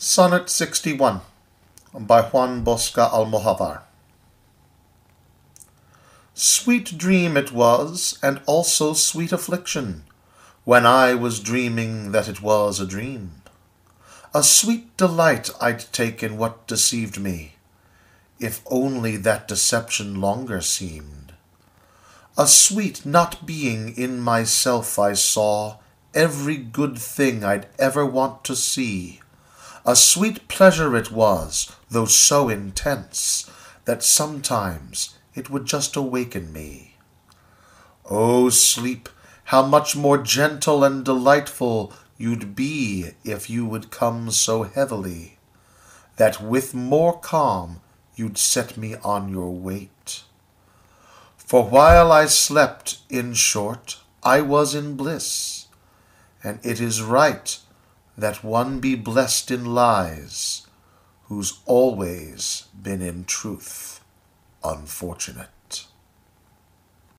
Sonnet 61 by Juan Bosca Almohavar. Sweet dream it was, and also sweet affliction, when I was dreaming that it was a dream. A sweet delight I'd take in what deceived me, if only that deception longer seemed. A sweet not being in myself I saw every good thing I'd ever want to see. A sweet pleasure it was, though so intense, that sometimes it would just awaken me. O sleep, how much more gentle and delightful you'd be if you would come so heavily, that with more calm you'd set me on your weight. For while I slept, in short, I was in bliss, and it is right that one be blessed in lies, who's always been in truth unfortunate.